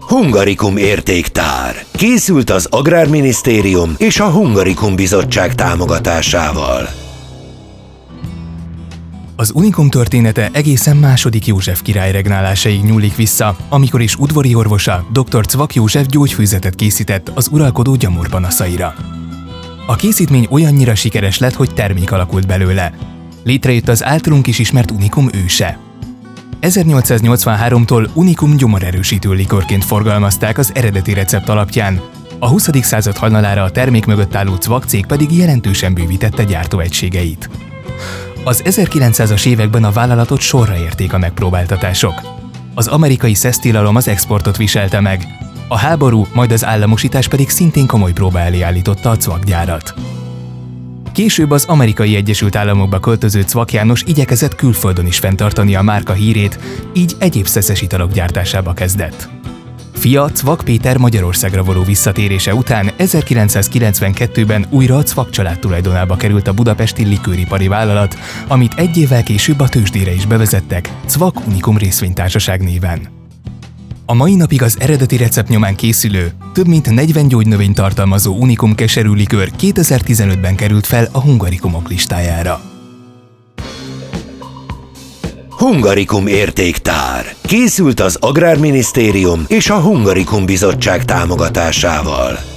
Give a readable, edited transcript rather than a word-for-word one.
Hungarikum értéktár. Készült az Agrárminisztérium és a Hungarikum Bizottság támogatásával. Az Unikum története egészen II. József király regnálásáig nyúlik vissza, amikor is udvari orvosa, dr. Cvak József gyógyfőzetet készített az uralkodó gyomorpanaszaira. A készítmény olyannyira sikeres lett, hogy termék alakult belőle. Létrejött az általunk is ismert Unikum őse. 1883-tól Unikum gyomorerősítő likörként forgalmazták az eredeti recept alapján, a 20. század hajnalára a termék mögött álló Cvak cég pedig jelentősen bővítette gyártóegységeit. Az 1900-as években a vállalatot sorra érték a megpróbáltatások. Az amerikai szesztilalom az exportot viselte meg, a háború, majd az államosítás pedig szintén komoly próba elé állította a Cvak gyárat. Később az Amerikai Egyesült Államokba költöző Cvak János igyekezett külföldön is fenntartani a márka hírét, így egyéb szeszes italok gyártásába kezdett. Fia Cvak Péter Magyarországra való visszatérése után 1992-ben újra a Cvak család tulajdonába került a budapesti likőripari vállalat, amit egy évvel később a tőzsdére is bevezettek, Cvak Unikum Részvénytársaság néven. A mai napig az eredeti recept nyomán készülő, több mint 40 gyógynövényt tartalmazó Unikum keserű likőr 2015-ben került fel a Hungarikumok listájára. Hungarikum értéktár. Készült az Agrárminisztérium és a Hungarikum Bizottság támogatásával.